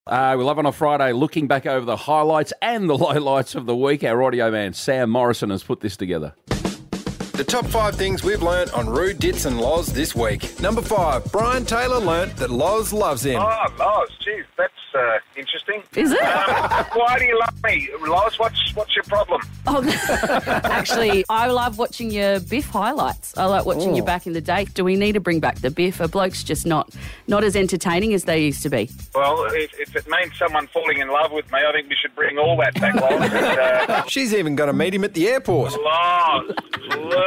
We love on a Friday looking back over the highlights and the lowlights of the week. Our audio man, Sam Morrison, has put this together. The top 5 things we've learnt on Roo, Ditz and Loz this week. Number 5, Brian Taylor learnt that Loz loves him. Oh, Loz, geez, that's interesting. Is it? Why do you love me? Loz, what's your problem? Oh, actually, I love watching your Biff highlights. I like watching you back in the day. Do we need to bring back the Biff? Are blokes just not as entertaining as they used to be? Well, if it means someone falling in love with me, I think we should bring all that back, Loz. She's even going to meet him at the airport. Loz, please.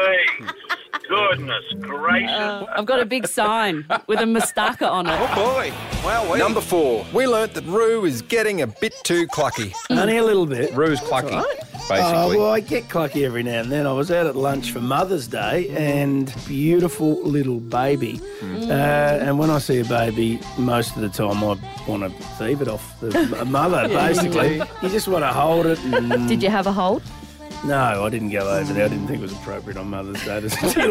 Goodness gracious. I've got a big sign with a moustache on it. Oh, boy. Wow, Number 4, we learnt that Roo is getting a bit too clucky. Only a little bit. Roo's clucky, basically. Well, I get clucky every now and then. I was out at lunch for Mother's Day and beautiful little baby. And when I see a baby, most of the time I want to thieve it off the mother, basically. You just want to hold it. And... Did you have a hold? No, I didn't go over there. I didn't think it was appropriate on Mother's Day to steal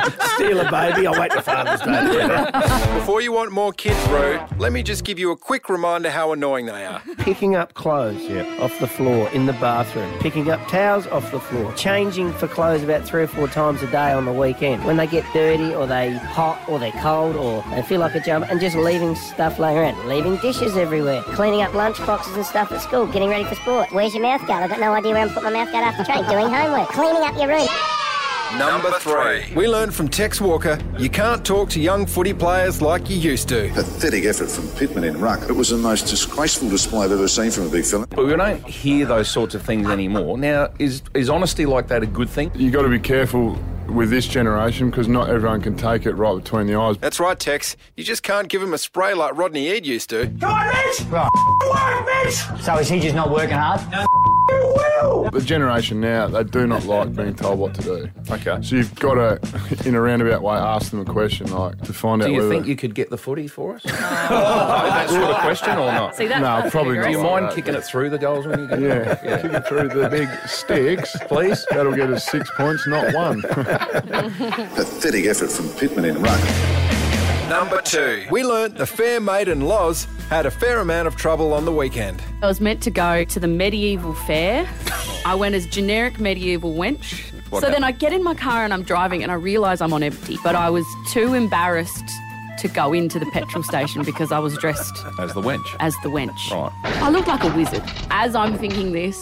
a baby. I'll wait till Father's Day. Before you want more kids, Roo, let me just give you a quick reminder how annoying they are. Picking up clothes off the floor in the bathroom. Picking up towels off the floor. Changing for clothes about 3 or 4 times a day on the weekend. When they get dirty or they hot or they're cold or they feel like a jump, and just leaving stuff laying around. Leaving dishes everywhere. Cleaning up lunch boxes and stuff at school. Getting ready for sport. Where's your mouth guard? I've got no idea where I'm putting my mouth guard after training. Doing homework. Cleaning up your room. Number 3. We learned from Tex Walker, you can't talk to young footy players like you used to. Pathetic effort from Pittman in ruck. It was the most disgraceful display I've ever seen from a big fella. But we don't hear those sorts of things anymore. Now, is honesty like that a good thing? You've got to be careful with this generation because not everyone can take it right between the eyes. That's right, Tex. You just can't give him a spray like Rodney Eade used to. Come on, Mitch! Work, Mitch! So is he just not working hard? No, you will! The generation now, they do not like being told what to do. Okay. So you've got to, in a roundabout way, ask them a question, like, to find out whether... Do you whether... think you could get the footy for us? That sort of question or not? See, that's no, probably not. Do you mind kicking it through the goals when you get Yeah, kick it through the big sticks, please. That'll get us 6 points, not 1. Pathetic effort from Pittman in ruck. Number 2. We learnt the fair maiden Loz had a fair amount of trouble on the weekend. I was meant to go to the medieval fair. I went as generic medieval wench. Then I get in my car and I'm driving and I realise I'm on empty. But I was too embarrassed to go into the petrol station because I was dressed... As the wench? As the wench. Right. I looked like a wizard. As I'm thinking this...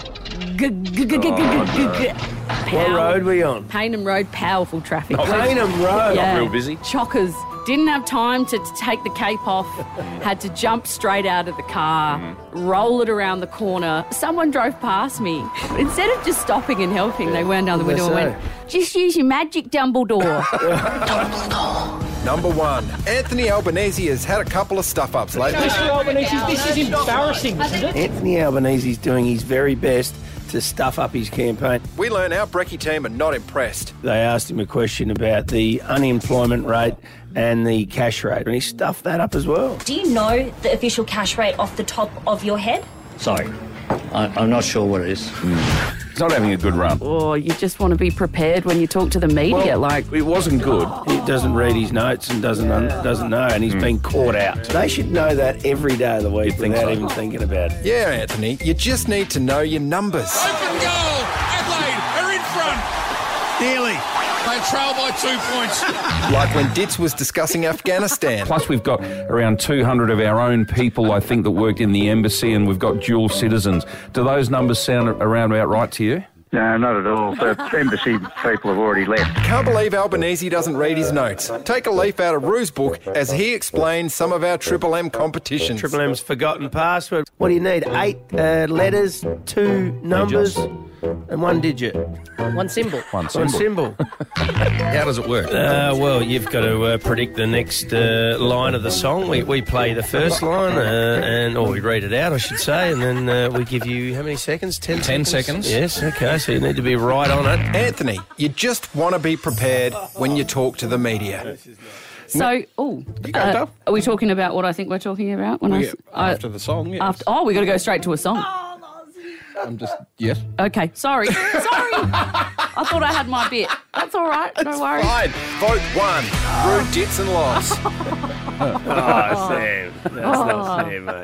What road were you on? Payneham Road, powerful traffic. Payneham Road? Yeah. Not real busy. Chockers. Didn't have time to take the cape off. Had to jump straight out of the car, roll it around the corner. Someone drove past me. Instead of just stopping and helping, they wound down the window and went, just use your magic, Dumbledore. Number 1. Anthony Albanese has had a couple of stuff-ups lately. Mr. Albanese, this is embarrassing, isn't it? Anthony Albanese's doing his very best to stuff up his campaign. We learn our brekkie team are not impressed. They asked him a question about the unemployment rate and the cash rate, and he stuffed that up as well. Do you know the official cash rate off the top of your head? Sorry, I'm not sure what it is. It's not having a good run. Oh, you just want to be prepared when you talk to the media. It wasn't good. He doesn't read his notes and doesn't know, and he's been caught out. They should know that every day of the week without even thinking about it. Yeah, Anthony, you just need to know your numbers. Open goal! Adelaide are in front! Nearly. They trail by 2 points. Like when Ditz was discussing Afghanistan. Plus, we've got around 200 of our own people, I think, that worked in the embassy, and we've got dual citizens. Do those numbers sound around about right to you? No, not at all. The embassy people have already left. Can't believe Albanese doesn't read his notes. Take a leaf out of Roo's book as he explains some of our Triple M competitions. Triple M's forgotten password. What do you need? 8 letters, 2 numbers, and 1 digit. One symbol. One symbol. How does it work? Well, you've got to predict the next line of the song. We play the first line, or we read it out, I should say, and then we give you, how many seconds? 10 seconds. Yes, okay, so you need to be right on it. Anthony, you just want to be prepared when you talk to the media. So, are we talking about what I think we're talking about? After the song, yes. We got to go straight to a song. Yes. Okay, sorry. I thought I had my bit. That's all right, no worries. Fine. Vote 1, Roo, Ditz and Loz. Sam, that's not fair, mate.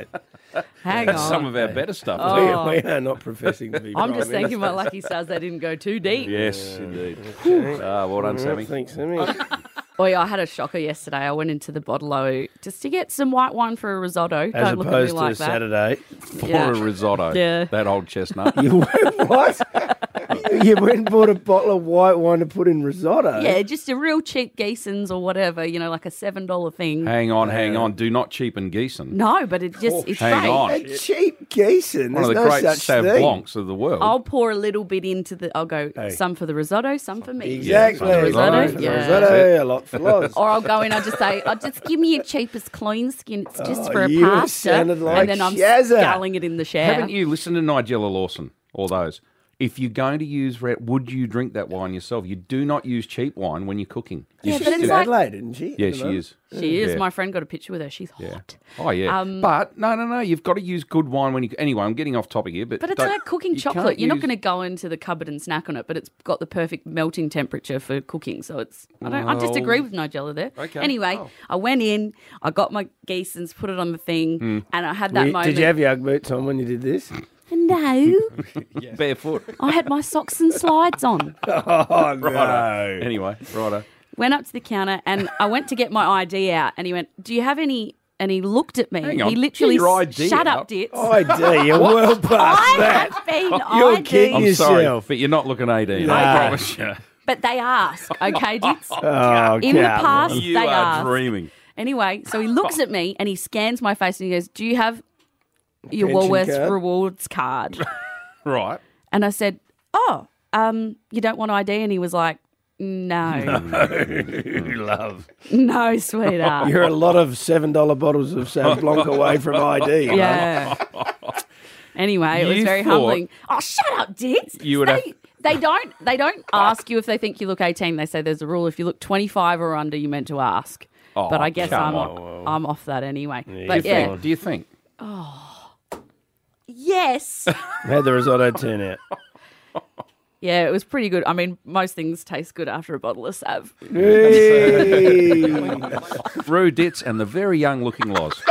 Hang That's on. some of our better stuff. Oh. We are not professing to be I'm just Prime thanking my Minister. lucky stars they didn't go too deep. Yes, indeed. Okay. Well done, Sammy. Thanks, Sammy. Oh, yeah, I had a shocker yesterday. I went into the Bottle-O just to get some white wine for a risotto. As Don't look at me opposed to like a that. Saturday. For Yeah. a risotto. Yeah. That old chestnut. You went, what? You went and bought a bottle of white wine to put in risotto? Yeah, just a real cheap Geeson's or whatever, like a $7 thing. Hang on. Do not cheapen Geeson. No, but it's hang great. on. A cheap Geeson. One of the There's no great such Sauv thing. Blancs of the world. I'll pour a little bit into I'll go some for the risotto, some for me. Exactly. Yeah, risotto, For the yeah. risotto, a lot for Loz. Or I'll go in, I'll just say, just give me your cheapest clean skin. It's just for a you pasta. sounded like and then I'm Shazza. sculling it in the shower. Haven't you listened to Nigella Lawson? All those. If you're going to use would you drink that wine yourself? You do not use cheap wine when you're cooking. You Yeah, just but it's do- like- Adelaide, didn't she? Yeah, she is. She is. Yeah. My friend got a picture with her. She's hot. Oh, yeah. But, no. You've got to use good wine when you... Anyway, I'm getting off topic here, but... But it's don't- like cooking you can't chocolate. You're not use- going to go into the cupboard and snack on it, but it's got the perfect melting temperature for cooking. So it's... I disagree with Nigella there. Okay. Anyway, Oh. I went in, I got my Geeson's, put it on the thing, and I had that moment. Did you have your Ugg boots on when you did this? No. Barefoot. I had my socks and slides on. Oh, Righto. Anyway, righto. Went up to the counter and I went to get my ID out and he went, "Do you have any?" And he looked at me. Hang on. He literally Get your ID shut out. up, Dits. ID, you're well past I that. have been You're ID. kidding I'm yourself. sorry, but you're not looking 18. No. I promise you. But they ask, okay, Dits? Oh, In the come on. past, You they are ask. dreaming. Anyway, so he looks at me and he scans my face and he goes, "Do you have your Pension Woolworths card? rewards card?" Right. And I said, "Oh, you don't want ID?" And he was like, "No, Love. no, sweetheart." You're a lot of $7 bottles of Sauv Blanc away from ID. you know? Yeah. Anyway, it was You very thought- humbling. Oh, shut up, Dits. You would have- They don't ask you if they think you look 18. They say there's a rule. If you look 25 or under, you're meant to ask. Oh, but I guess come I'm off that anyway. Do But you yeah, think? Do you think? yes. How'd the risotto turn out? Yeah, it was pretty good. I mean, most things taste good after a bottle of Sav. Hey. Rue Ditz and the very young looking Loz.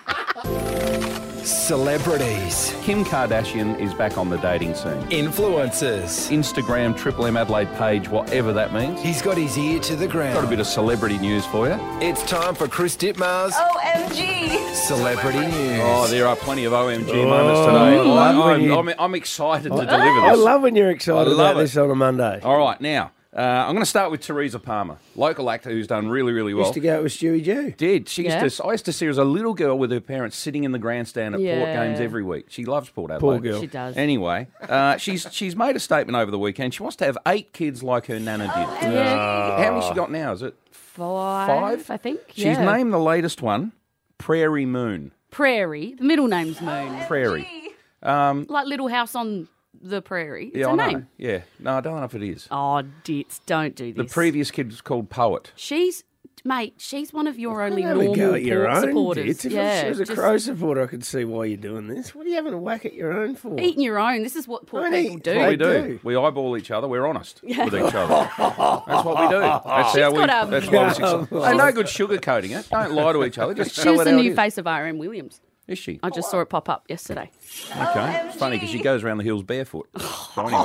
Celebrities, Kim Kardashian is back on the dating scene. influencers. Instagram, Triple M Adelaide page, whatever that means. He's got his ear to the ground. Got a bit of celebrity news for you. It's time for Chris Dittmar's OMG. Celebrity News. Oh, there are plenty of OMG moments today. love when you- I'm excited to deliver I this. love when you're excited I love about it. this on a Monday. All right, now, I'm going to start with Teresa Palmer, local actor who's done really, really well. Used to go out with Stewie Jew. Did. She Yeah. used to. I used to see her as a little girl with her parents sitting in the grandstand at Port Yeah. games every week. She loves Port Adelaide. Poor girl. She does. Anyway, she's made a statement over the weekend. She wants to have 8 kids like her nana did. Yeah. How many she got now? Is it 5, I think. She's Yeah. named the latest one Prairie Moon. Prairie. The middle name's Moon. Prairie. Like Little House on the Prairie. It's Yeah, a I know. name. Yeah. No, I don't know if it is. Oh, Dits, don't do The this. previous kid was called Poet. She's one of your only Have a normal go at your Port own. supporters. Dits. If yeah, she was a just Crow supporter, I could see why you're doing this. What are you having a whack at your own for? eating your own. This is what Port Don't people eat. do. What I we do. do. We eyeball each other. We're honest Yeah. with each other. That's what we do. That's how we. got a- That's why we're successful. Hey, no good sugarcoating it. Don't lie to each other. Just She tell was it the how new it is. face of RM Williams. Is she? I just saw it pop up yesterday. Okay. It's funny because she goes around the hills barefoot. So anyway,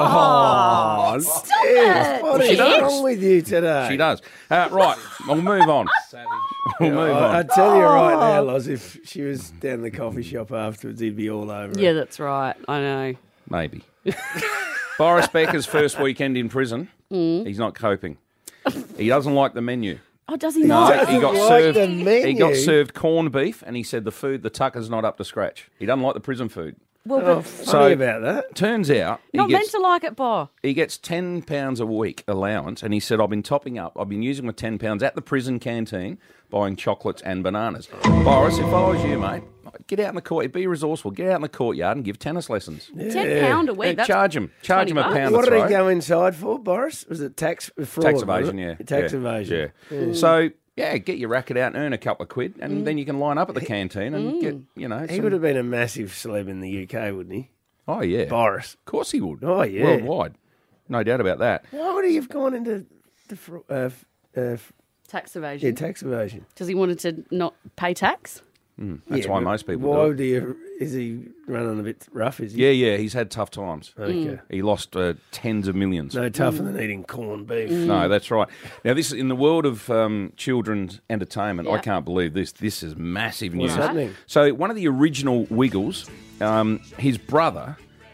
Oh, Steph, what She is does. wrong with you today? she does. Right, we'll move on. We'll move I on. tell you right now, Loz, if she was down the coffee shop afterwards, he'd be all over Yeah, it. that's right. I know. Maybe. Boris Becker's first weekend in prison. Mm. He's not coping. He doesn't like the menu. Oh, does he No, not? he got like served. the menu. He got served corned beef, and he said the tucker's not up to scratch. He doesn't like the prison food. Well, Oh, but funny about that. Turns out not meant to like it, Bo. he gets £10 a week allowance, and he said, I've been topping up. I've been using my £10 at the prison canteen, buying chocolates and bananas. Boris, if I was you, mate, get out in the court. Be resourceful. Get out in the courtyard and give tennis lessons. £10 a week. That's Charge him a 20 pound a What did throw. he go inside for, Boris? Was it tax fraud? Tax was evasion, it? yeah. Tax Yeah, evasion. Yeah. So, yeah, get your racket out and earn a couple of quid, and then you can line up at the canteen and get, He some- would have been a massive celeb in the UK, wouldn't he? Oh, yeah. Boris. Of course he would. Oh, yeah. Worldwide. No doubt about that. Why would he have gone into the tax evasion. tax evasion? Because he wanted to not pay tax. That's why most people Why do it. is he running a bit rough, is he? Yeah, he's had tough times. Okay. He lost tens of millions. No tougher than eating corned beef. No, that's right. Now, this in the world of children's entertainment, I Yeah. can't believe this. This is massive What's news. happening? So, one of the original Wiggles, his brother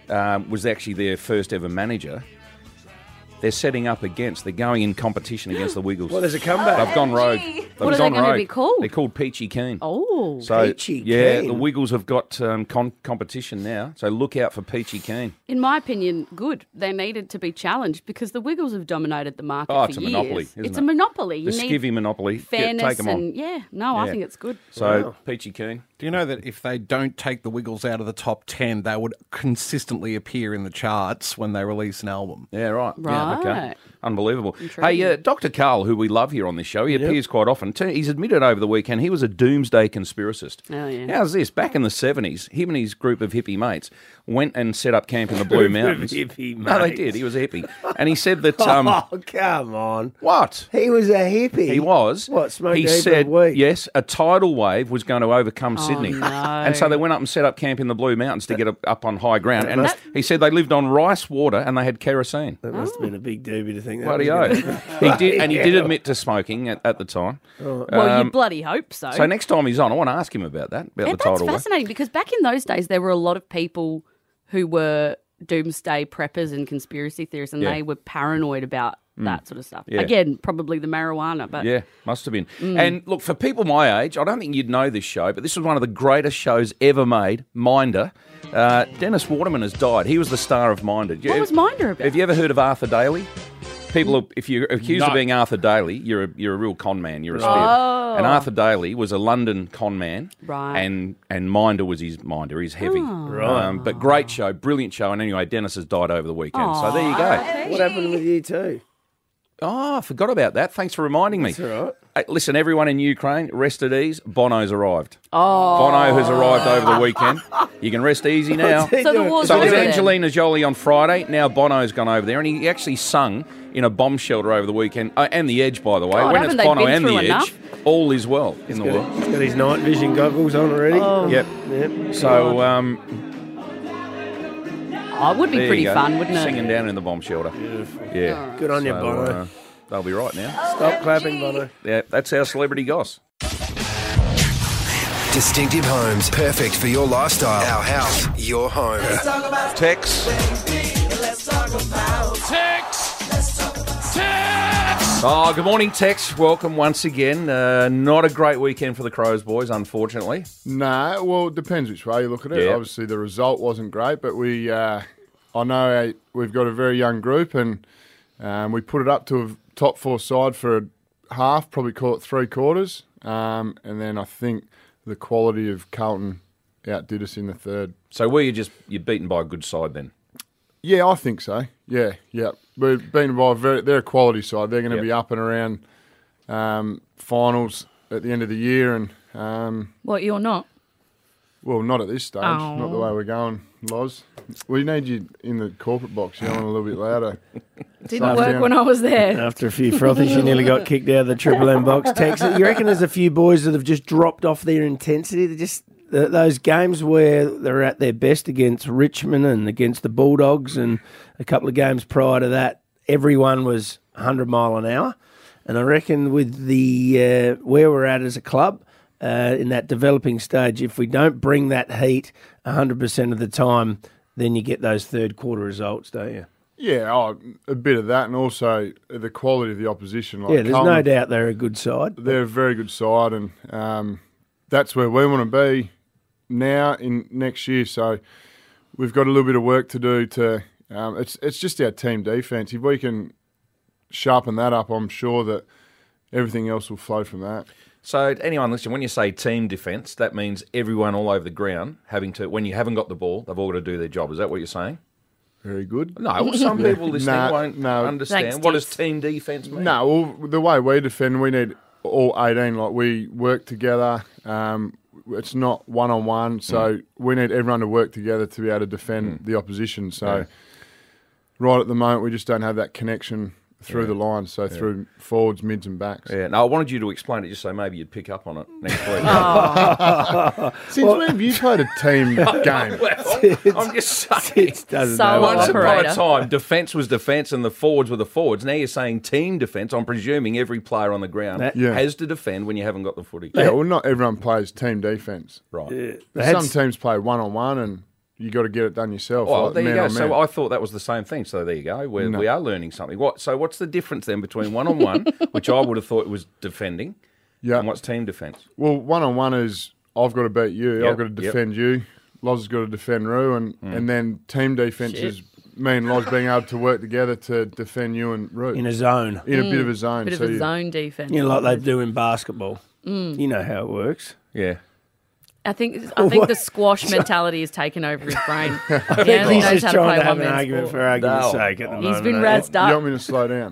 was actually their first ever manager. They're setting up against. They're going in competition against the Wiggles. Well, there's a comeback. They've gone rogue. What are they going to be called? They're called Peachy Keen. Oh. So, Peachy yeah, Keen. the Wiggles have got competition now. So look out for Peachy Keen. In my opinion, good. They needed to be challenged because the Wiggles have dominated the market Oh, for it's a years. monopoly, isn't It's it? a monopoly. You The need skivvy monopoly. fairness Take them on. and I Yeah. think it's good. So Peachy Keen. Do you know that if they don't take the Wiggles out of the top 10, they would consistently appear in the charts when they release an album? Yeah, right. Yeah, okay. Right. Unbelievable. Intriguing. Hey, Dr. Carl, who we love here on this show, he appears quite often. He's admitted over the weekend he was a doomsday conspiracist. Oh, yeah. How's this? Back in the 70s, him and his group of hippie mates went and set up camp in the Blue Mountains. Hippie No, they mates. did. He was a hippie. And he said that... Oh, come on. What? He was a hippie. He was. What, smoked He a heap of said, weed? yes, a tidal wave was going to overcome Sydney. no. And so they went up and set up camp in the Blue Mountains to get up on high ground. And he said they lived on rice water and they had kerosene. That must have been a big doobie to think that. Bloody was oath. He did, and he did admit to smoking at the time. Well, you bloody hope so. So next time he's on, I want to ask him about that, about And the that's tidal wave. fascinating because back in those days, there were a lot of people who were doomsday preppers and conspiracy theorists, and Yeah. they were paranoid about that sort of stuff. Yeah. Again, probably the marijuana, but Yeah, must have been. And look, for people my age, I don't think you'd know this show, but this was one of the greatest shows ever made, Minder. Dennis Waterman has died. He was the star of Minder. what was Minder about? Have you ever heard of Arthur Daly? People, if you're accused of No. being Arthur Daly, you're a real con man. You're a spirit. Oh. And Arthur Daly was a London con man, Right. And Minder was his Minder. He's heavy, Right. But great show, brilliant show. And anyway, Dennis has died over the weekend. So there you go. What happened with you too? Oh, I forgot about that. Thanks for reminding me. That's all right. Hey, listen, everyone in Ukraine, rest at ease. Bono's arrived. Oh. Bono has arrived over the weekend. You can rest easy now. So the war's So it was over then. Angelina Jolie on Friday. Now Bono's gone over there, and he actually sung in a bomb shelter over the weekend. And The Edge, by the way. God, when haven't it's they Bono been and The through Edge, enough? all is well in the world. He's got his night vision goggles on already. Oh. Yep. Yep. So Oh, it would be there pretty you go. fun, wouldn't it? Singing down in the bomb shelter. Yeah. Good on you, So, Bono. they'll be right now. Stop clapping, Bono. Yeah, that's our celebrity goss. Distinctive Homes, perfect for your lifestyle. Our house, your home. Tex. Oh, good morning, Tex. Welcome once again. Not a great weekend for the Crows boys, unfortunately. No, well, it depends which way you look at it. Yeah. Obviously, the result wasn't great, but I know we've got a very young group, and we put it up to a top four side for a half, probably call it three quarters, and then I think the quality of Carlton outdid us in the third. So you're beaten by a good side then? Yeah, I think so. Yeah. We've been by they're a quality side. They're going to Yep. be up and around finals at the end of the year, and What, you're not? well, not at this stage. Oh. Not the way we're going, Loz. We need you in the corporate box yelling a little bit louder. Didn't work when I was there. After a few frothies, you nearly got kicked out of the Triple M box. Tex, you reckon there's a few boys that have just dropped off their intensity? They're just those games where they're at their best against Richmond and against the Bulldogs, and a couple of games prior to that, everyone was 100 mile an hour. And I reckon with the where we're at as a club in that developing stage, if we don't bring that heat 100% of the time, then you get those third quarter results, don't you? Yeah, a bit of that, and also the quality of the opposition. Like Yeah, there's no Carlton, doubt they're a good side. They're a very good side, and that's where we want to be now in next year. So we've got a little bit of work to do to. It's just our team defence. If we can sharpen that up, I'm sure that everything else will flow from that. So anyone listen, when you say team defence, that means everyone all over the ground having to, when you haven't got the ball, they've all got to do their job. Is that what you're saying? Very good. No, well, some people listening No, won't no. understand. Thanks, What does Tex. team defence mean? No, well, the way we defend, we need all 18. Like, we work together. It's not one-on-one, so we need everyone to work together to be able to defend the opposition. So right at the moment, we just don't have that connection through the line, so through forwards, mids and backs. Yeah, no, I wanted you to explain it just so maybe you'd pick up on it next week. Since when have you played a team game? Well, I'm just saying. Once upon a time, defence was defence and the forwards were the forwards. Now you're saying team defence. I'm presuming every player on the ground has to defend when you haven't got the footy. Yeah, well, not everyone plays team defence. Right. Some teams play one-on-one and you got to get it done yourself. Well, like there you man go. on man. So I thought that was the same thing. So there you go. We are learning something. So what's the difference then between one-on-one, which I would have thought was defending, and what's team defence? Well, one-on-one is I've got to beat you, I've got to defend you, Loz has got to defend Roo, and then team defence is me and Loz being able to work together to defend you and Roo. In a zone. In a bit of a zone. Bit of a zone defence. You know, like they do in basketball. You know how it works. Yeah. I think the squash mentality has taken over his brain. He only He's knows just how to trying play to have one an man's argument sport. for argument's sake at the moment. He's been razzed up. You want me to slow down?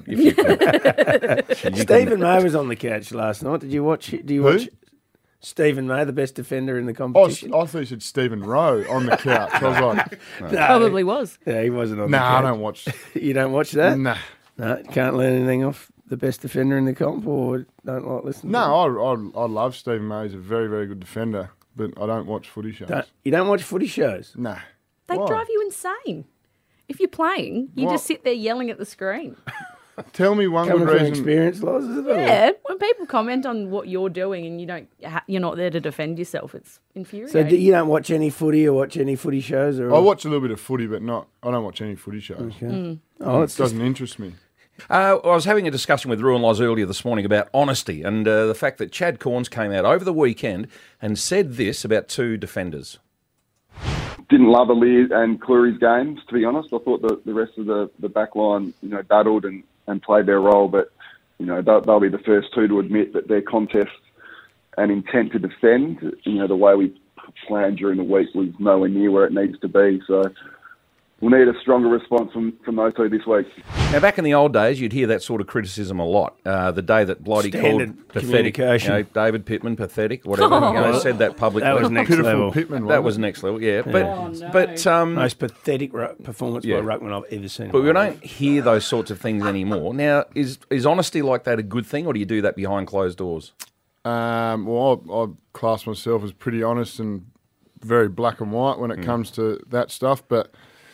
Stephen May was on the couch last night. Did you watch? Do you watch Stephen May, the best defender in the competition? I thought you said Stephen Rowe on the couch. I was like, Probably was. Yeah, he wasn't on the couch. I don't watch. You don't watch that? Nah. No, can't learn anything off the best defender in the comp, or don't like listening to him? No, I love Stephen May. He's a very, very good defender, but I don't watch footy shows. You don't watch footy shows? Nah. They Why? drive you insane. If you're playing, you just sit there yelling at the screen. Tell me one Coming good from reason. experience, Loz, is it? Yeah, when people comment on what you're doing and you're not there to defend yourself, it's infuriating. So you don't watch any footy or watch any footy shows? Or I watch a little bit of footy, but I don't watch any footy shows. Okay. It doesn't interest me. I was having a discussion with Roo and Loz earlier this morning about honesty and the fact that Chad Corns came out over the weekend and said this about two defenders. Didn't love Ali and Cleary's games, to be honest. I thought the rest of the back line, battled and played their role, but, they'll be the first two to admit that their contest and intent to defend, the way we planned during the week was nowhere near where it needs to be. So we'll need a stronger response from those two this week. Now, back in the old days, you'd hear that sort of criticism a lot. The day that Blighty Standard called pathetic, communication. David Pittman pathetic, whatever, said that publicly. That was next level. Pittman, that was next level, yeah. But most pathetic performance by Ruckman I've ever seen. But we don't hear those sorts of things anymore. Now, is honesty like that a good thing, or do you do that behind closed doors? Well, I class myself as pretty honest and very black and white when it comes to that stuff, but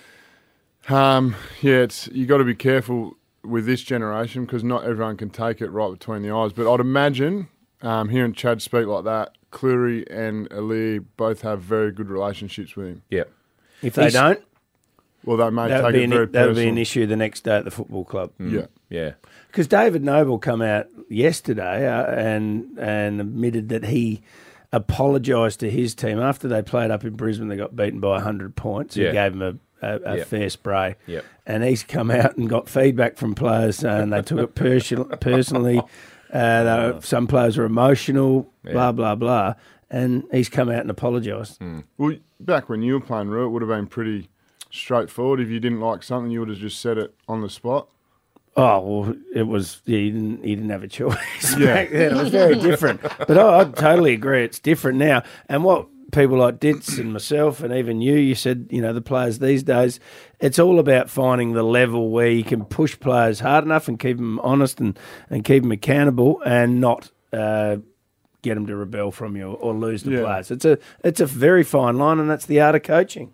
you got to be careful with this generation because not everyone can take it right between the eyes. But I'd imagine hearing Chad speak like that, Cleary and Ali both have very good relationships with him. Yeah. If they don't, well, they may take it very personal. That would be an issue the next day at the football club. Yeah. Because David Noble come out yesterday and admitted that he apologised to his team after they played up in Brisbane. They got beaten by 100 points. He gave them a fair spray. Yep. And he's come out and got feedback from players saying they took it personally. Some players were emotional, blah, blah, blah. And he's come out and apologised. Well, back when you were playing, Roo, it would have been pretty straightforward. If you didn't like something, you would have just said it on the spot. Oh, well, it was, he didn't have a choice back then. It was very different. But I totally agree. It's different now. And what people like Ditz and myself and even you said, the players these days, it's all about finding the level where you can push players hard enough and keep them honest and keep them accountable and not get them to rebel from you or lose the players. It's a very fine line, and that's the art of coaching.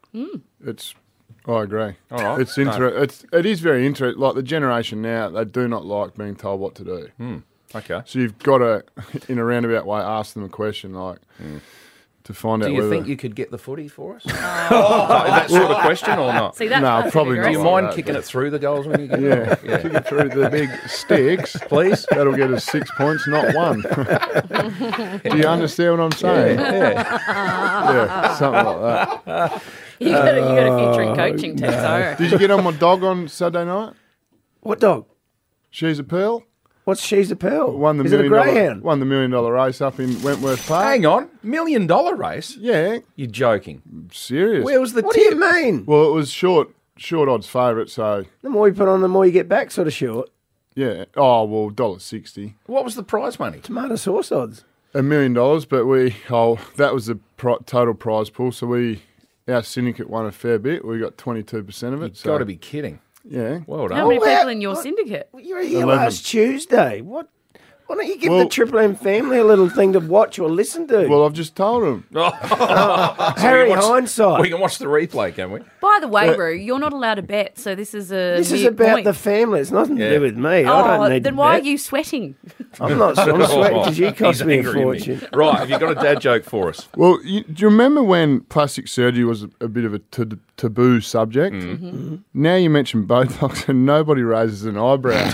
I agree. All right. It's it is very interesting. Like the generation now, they do not like being told what to do. Okay. So you've got to, in a roundabout way, ask them a question to find out. Do you whether think you could get the footy for us? That sort of question or not? See, that's no, probably not. Do you mind kicking it through the goals when you get it? Yeah, kick it through the big sticks, please. That'll get us 6 points, not one. Do you understand what I'm saying? Yeah, something like that. You got a future in coaching too, so. Did you get on my dog on Saturday night? What dog? She's a Pearl. What's She's a Pearl? Is it a greyhound? Won the $1 million race up in Wentworth Park. Hang on, $1 million race? Yeah. You're joking. Serious. Where was the What tip? do you mean? Well, it was short odds favourite, so... The more you put on, the more you get back, sort of short. Yeah. Oh, well, $1.60. What was the prize money? Tomato sauce odds. $1 million, but that was the total prize pool, so our syndicate won a fair bit. We got 22% of it. You've got to be kidding. Yeah. Well done. How many Well, people in your syndicate? You were here 11. last Tuesday. What? Why don't you give the Well- Triple M family a little thing to watch or listen to? Well, I've just told them. Harry we can watch- Hindsight. We can watch the replay, can we? By the way, Roo, you're not allowed to bet, so this is a This is mute about point. the family. It's nothing to do with me. Oh, I don't need then to why bet. are you sweating? I'm not. I'm sweating because you cost He's me a angry at me. fortune. Right, have you got a dad joke for us? Well, do you remember when plastic surgery was a bit of a taboo subject? Mm-hmm. Now you mention Botox and nobody raises an eyebrow.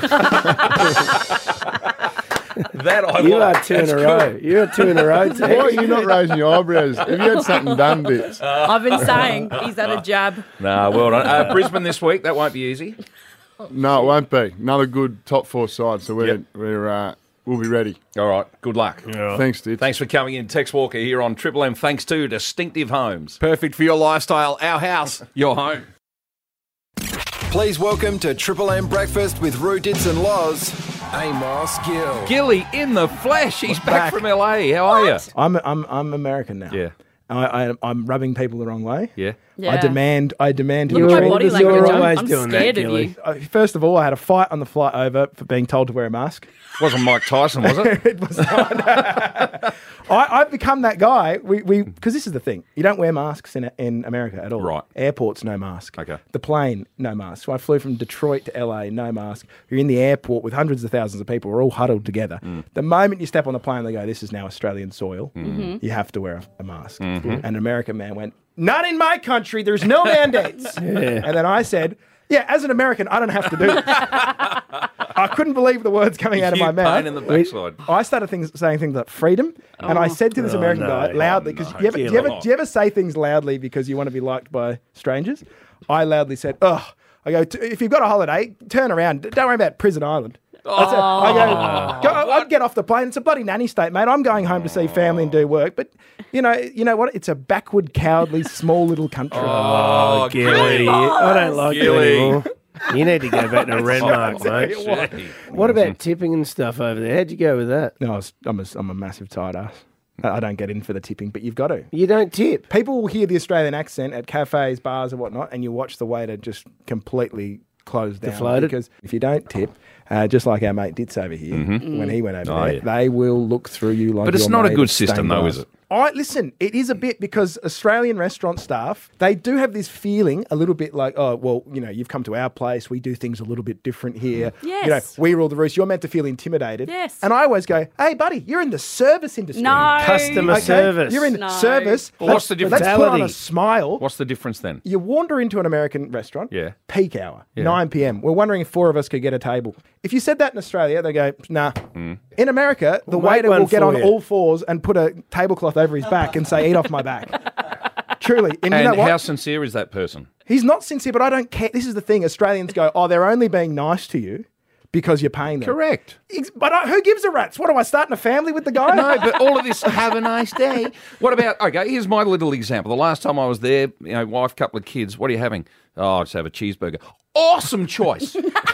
That I You like. are two in That's a row. good. You're 2 in a row, Why are Ted. you not raising your eyebrows? Have you had something done, Bits? I've been saying he's had a jab. Nah, well done. Brisbane this week, that won't be easy. No, it won't be. Another good top 4 side, so we'll be ready. All right, good luck. Thanks, Ditch. Thanks for coming in. Tex Walker here on Triple M. Thanks to Distinctive Homes. Perfect for your lifestyle. Our house, your home. Please welcome to Triple M Breakfast with Roo Dits and Loz, Amos Gill. Gilly in the flesh. He's back from LA. How are you? I'm American now. Yeah. I'm rubbing people the wrong way. Yeah. Yeah. I demand to Look be at my treated body as language. you're I'm, always I'm doing that, scared of Gilly. you. First of all, I had a fight on the flight over for being told to wear a mask. Wasn't Mike Tyson, was it? It was not. I've become that guy. Because this is the thing. You don't wear masks in America at all. Right. Airports, no mask. Okay. The plane, no mask. So I flew from Detroit to LA, no mask. You're in the airport with hundreds of thousands of people. We're all huddled together. The moment you step on the plane, they go, this is now Australian soil. You have to wear a mask. And an American man went, not in my country. There's no mandates. And then I said, yeah, as an American, I don't have to do this. I couldn't believe the words coming out of my mouth. Pain in the backside. I started saying things like freedom, and I said to this American guy loudly, because do you ever say things loudly because you want to be liked by strangers? I loudly said, "Ugh." I go, if you've got a holiday, turn around. Don't worry about Prison Island. I'd get off the plane. It's a bloody nanny state, mate. I'm going home to see family and do work. But you know what? It's a backward, cowardly, small little country. Oh, Gilly. I don't like you anymore. You need to go back to Renmark, mate. What about tipping and stuff over there? How'd you go with that? No, I'm a massive tight ass. I don't get in for the tipping, but you've got to. You don't tip. People will hear the Australian accent at cafes, bars, and whatnot, and you watch the waiter just completely close down. Deflated? Because if you don't tip, just like our mate Ditz over here, when he went over there, yeah. they will look through you like But it's you're not a made good of stained system, though, glass. is it? Listen, it is a bit because Australian restaurant staff, they do have this feeling a little bit like, oh, well, you've come to our place. We do things a little bit different here. Yes. We rule the roost. You're meant to feel intimidated. Yes. And I always go, hey, buddy, you're in the service industry. No. Customer service. You're in No. service. Well, what's the difference? Let's put on a smile. What's the difference then? You wander into an American restaurant, Yeah. peak hour, Yeah. 9 p.m. We're wondering if 4 of us could get a table. If you said that in Australia, they go, nah. In America, the We'll make waiter one will get for on you. all fours and put a tablecloth over his back and say, eat off my back. Truly. And you know And what? how sincere is that person? He's not sincere, but I don't care. This is the thing. Australians go, oh, they're only being nice to you because you're paying them. Correct. But who gives a rat's? What, am I starting a family with the guy? No, but all of this, have a nice day. What about, okay, here's my little example. The last time I was there, wife, couple of kids, what are you having? Oh, I'll just have a cheeseburger. Awesome choice.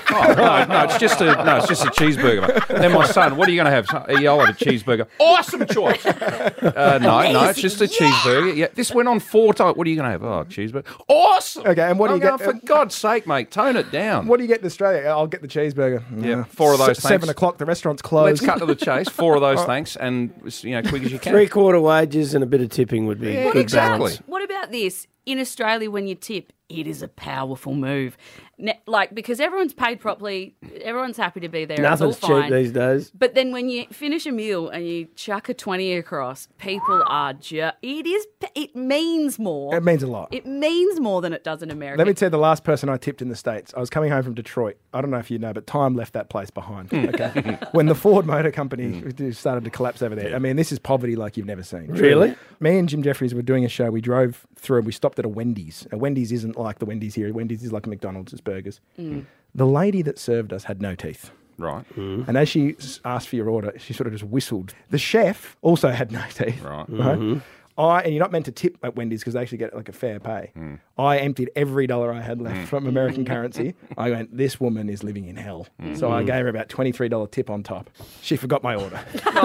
It's just a cheeseburger. Mate. Then my son, what are you going to have? Yeah, I'll have a cheeseburger. Awesome choice. No, it's just a cheeseburger. Yeah, this went on 4 times. What are you going to have? Oh, cheeseburger. Awesome. Okay, and what do you get? For God's sake, mate, tone it down. What do you get in Australia? I'll get the cheeseburger. Yeah, 4 of those, thanks. 7 o'clock, the restaurant's closed. Let's cut to the chase. 4 of those, thanks, and quick as you can. 3/4 wages and a bit of tipping would be good exactly. balance. What about this? In Australia, when you tip, it is a powerful move. Because everyone's paid properly, everyone's happy to be there. Nothing's it's all fine. cheap these days. But then when you finish a meal and you chuck a 20 across, people are it means more. It means a lot. It means more than it does in America. Let me tell you the last person I tipped in the States. I was coming home from Detroit. I don't know if you know, but time left that place behind. Okay, when the Ford Motor Company started to collapse over there. I mean, this is poverty like you've never seen. Really? Me and Jim Jeffries were doing a show. We drove through and we stopped at a Wendy's. A Wendy's isn't like the Wendy's here. Wendy's is like a McDonald's. It's burgers. The lady that served us had no teeth. Right. And as she asked for your order, she sort of just whistled. The chef also had no teeth. Right. And you're not meant to tip at Wendy's because they actually get like a fair pay. I emptied every dollar I had left from American currency. I went, this woman is living in hell. So I gave her about $23 tip on top. She forgot my order.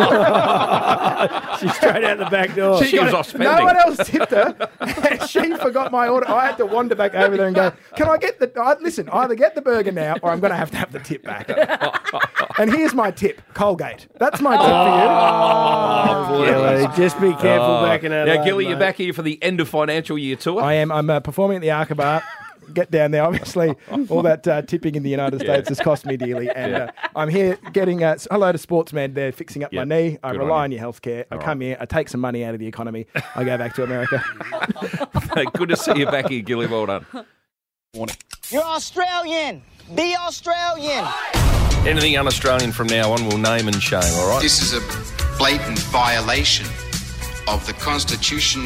She's straight out the back door. She was off spending. No one else tipped her. And she forgot my order. I had to wander back over there and go, can I get listen, either get the burger now or I'm going to have the tip back. And here's my tip, Colgate. That's my tip for you. Gilly, just be careful back in Adelaide. Now, Gilly, you're mate. back here for the end of financial year tour. I am. I'm performing at the Arkabar. Get down there. Obviously, all that tipping in the United States has cost me dearly. And I'm here getting hello to Sportsmed. They're fixing up my knee. I Good rely on on your healthcare. I come here. I take some money out of the economy. I go back to America. Good to see you back here, Gilly. Well done. You're Australian. Be Australian. Anything un-Australian from now on, we'll name and shame, all right? This is a blatant violation of the Constitution.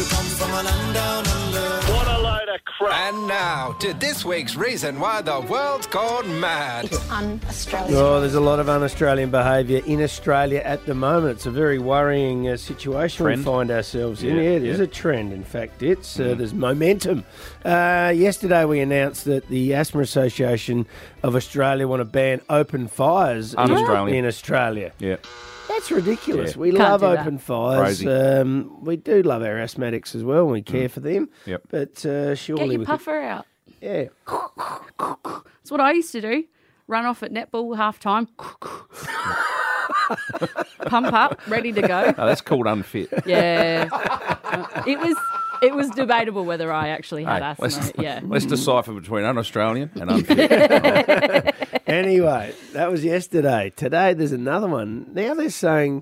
What a load of crap. And now to this week's reason why the world's gone mad. It's un-Australian. Oh, there's a lot of un-Australian behaviour in Australia at the moment. It's a very worrying situation Trend? we find ourselves in. Yeah, Yeah, there's yeah. a trend. In fact, there's momentum. Yesterday we announced that the Asthma Association of Australia want to ban open fires in Australia. Yeah. That's ridiculous. Yeah. We Can't love do that. open fires. Crazy. We do love our asthmatics as well, and we care for them. Yep. But surely Get your we puffer out. Yeah. That's what I used to do. Run off at netball half time. Pump up, ready to go. Oh, that's called unfit. Yeah. It was debatable whether I actually had asthma. Let's decipher between un-Australian and unfit. Anyway, that was yesterday. Today there's another one. Now they're saying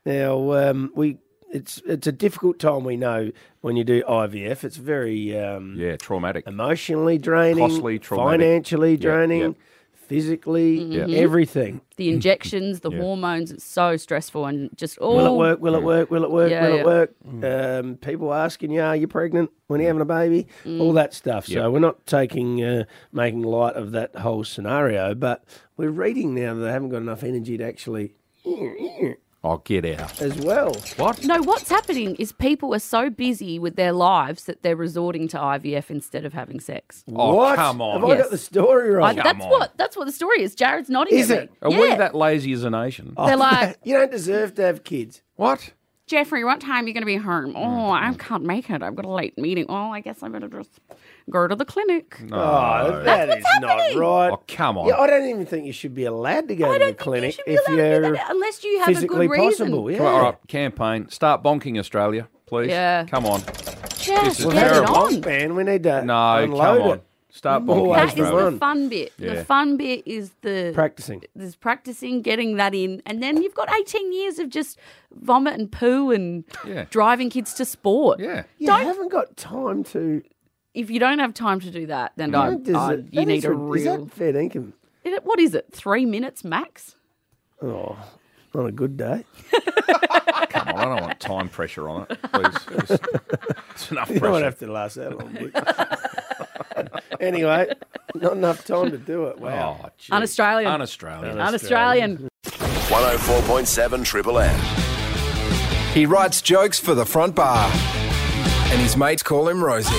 it's a difficult time, we know, when you do IVF. It's very traumatic, emotionally draining, costly, traumatic, financially draining, physically, everything. The injections, the hormones, it's so stressful and just Will it work? Will it work? Will it work? Yeah, Will it yeah. work? People asking you, are you pregnant? When you're having a baby? All that stuff. So we're not making light of that whole scenario, but we're reading now that they haven't got enough energy to actually Oh, get out. as well. What? No, what's happening is people are so busy with their lives that they're resorting to IVF instead of having sex. Oh, What? come on. Have I got the story right? That's what the story is. Jared's nodding Is at it? me. Are we that lazy as a nation? They're like, you don't deserve to have kids. What? Jeffrey, what time are you going to be home? Oh, I can't make it. I've got a late meeting. Oh, I guess I better just go to the clinic. Oh, that is not right. Oh, come on. Yeah, I don't even think you should be allowed to go to the clinic if you're Unless you have a physically good reason. possible. Yeah. Come on, all right, campaign. Start bonking Australia, please. Yeah. Come on. Just is We've get had a terrible. it on. bonk ban. We need to No, unload come on. it. Start bonking Always That is Australia. the fun bit. Yeah. The fun bit is the Practicing. There's practicing, getting that in, and then you've got 18 years of just vomit and poo and driving kids to sport. Yeah. You haven't got time to. If you don't have time to do that, then You you need a Is real. that fair dinkum? What is it? 3 minutes max? Oh, on a good day. Come on, I don't want time pressure on it, please. It's enough You pressure. don't have to last that long. Anyway, not enough time to do it. Wow. Oh, gee. Un-Australian. Un-Australian. Un-Australian. 104.7 Triple M. He writes jokes for the front bar, and his mates call him Rosie.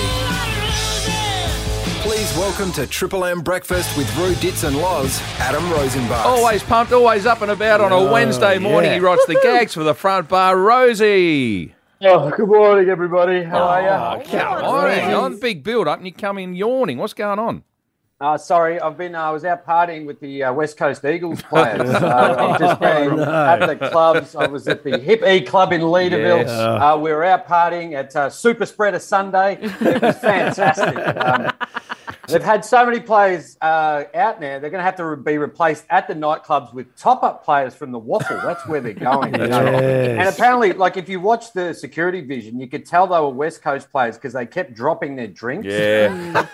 Please welcome to Triple M Breakfast with Roo Ditz and Loz, Adam Rosenbach. Always pumped, always up and about on a Wednesday morning. He writes the gags for the front bar. Rosie. Oh, good morning, everybody. How are you? Come on, hang on. Big build up and you come in yawning. What's going on? Sorry, I was out partying with the West Coast Eagles players. I've just been at the clubs. I was at the Hip E Club in Leaderville. Yes. We were out partying at Super Spreader Sunday. It was fantastic. They've had so many players out now, they're going to have to be replaced at the nightclubs with top-up players from the Waffle. That's where they're going. You know? Yes. And apparently, like, if you watch the security vision, you could tell they were West Coast players because they kept dropping their drinks. Yeah.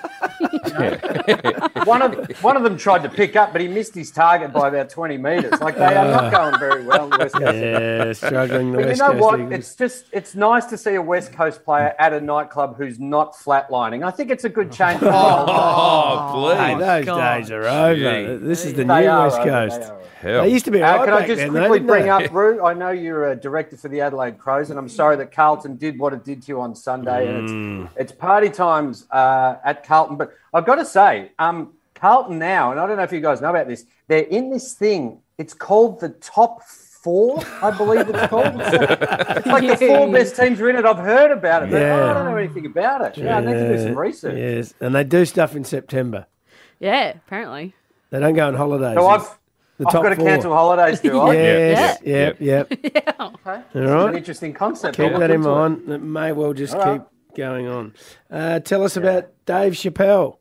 One of them tried to pick up, but he missed his target by about 20 metres. Like, they are not going very well, the West Coast. Yeah, struggling the But West you know Coast what? Eagles. It's nice to see a West Coast player at a nightclub who's not flatlining. I think it's a good change. Oh, Hey, please. those days are over. Gee. This is the They new are West over, Coast. they are over. Hell. They used to be right Can I back just then, quickly though, didn't bring they? up, Roo? I know you're a director for the Adelaide Crows, and I'm sorry that Carlton did what it did to you on Sunday. And it's party times at Carlton. But I've got to say, Carlton now, and I don't know if you guys know about this, they're in this thing. It's called the Top 4, I believe it's called. It's like the 4 best teams are in it. I've heard about it, but I don't know anything about it. Yeah, I need to do some research. Yes, and they do stuff in September. Yeah, apparently. They don't go on holidays. So I've The got top to 4. cancel holidays, do I? Yes, yep. Okay. All It's right. an interesting concept. Keep I'll that look in into it. mind. It may well just All right. keep going on. Tell us about Dave Chappelle.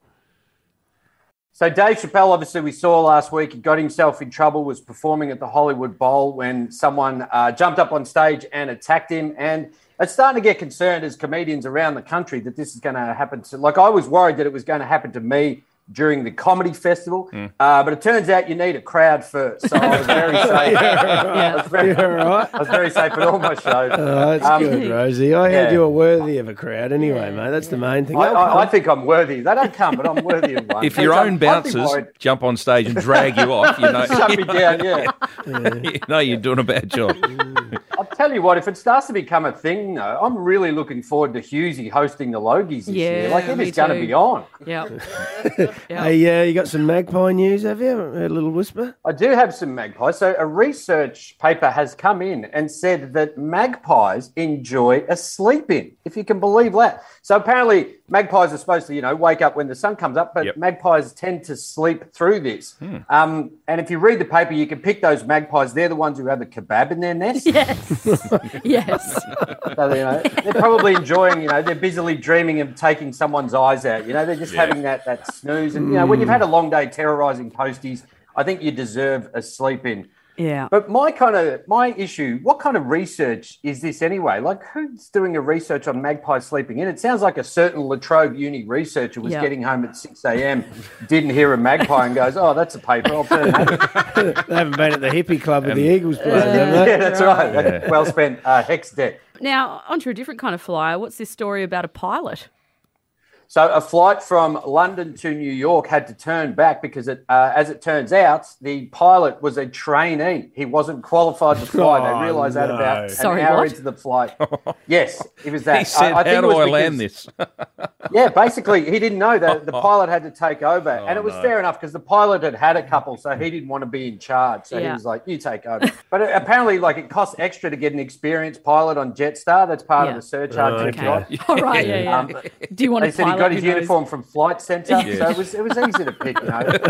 So Dave Chappelle, obviously, we saw last week, he got himself in trouble, was performing at the Hollywood Bowl when someone jumped up on stage and attacked him. And it's starting to get concerned as comedians around the country that this is going to happen to, like I was worried that it was going to happen to me during the comedy festival, but it turns out you need a crowd first. So I was very safe. I was very safe at all my shows. Oh, that's good, Rosie. I heard yeah. you were worthy of a crowd anyway, mate. That's the main thing. I think I'm worthy. They don't come, but I'm worthy of one. If your I'd own be bouncers worried. jump on stage and drag you off, you know, Shut me down, yeah. you know you're doing a bad job. I'll tell you what, if it starts to become a thing, though, I'm really looking forward to Hughesy hosting the Logies this year. Like, it me is going to too. be on. Yeah. Hey, you got some Magpie news, have you? A little whisper? I do have some magpies. So a research paper has come in and said that magpies enjoy a sleep in, if you can believe that. So apparently magpies are supposed to, wake up when the sun comes up, but magpies tend to sleep through this. And if you read the paper, you can pick those magpies. They're the ones who have a kebab in their nest. Yes. So, they're probably enjoying, they're busily dreaming of taking someone's eyes out. They're just having that snooze. And, when you've had a long day terrorising posties, I think you deserve a sleep in. Yeah. But my issue, what kind of research is this anyway? Like, who's doing a research on magpies sleeping in? It sounds like a certain La Trobe Uni researcher was getting home at 6 a.m, didn't hear a magpie and goes, oh, that's a paper, I'll turn that in. They haven't been at the hippie club with the Eagles players, have they? Yeah, that's right. Yeah. Well spent hex debt. Now, onto a different kind of flyer. What's this story about a pilot? So a flight from London to New York had to turn back because, as it turns out, the pilot was a trainee. He wasn't qualified to fly. They realised that about an hour into the flight. Yes, it was that. He said, I think how it do was I because- land this? Yeah, basically, he didn't know that the pilot had to take over. And it was fair enough because the pilot had a couple, so he didn't want to be in charge. So he was like, you take over. But apparently, it costs extra to get an experienced pilot on Jetstar. That's part of the surcharge they've got. All right, yeah. Do you want They to said he pilot got his who knows? uniform from Flight Centre, Yes. so it was easy to pick.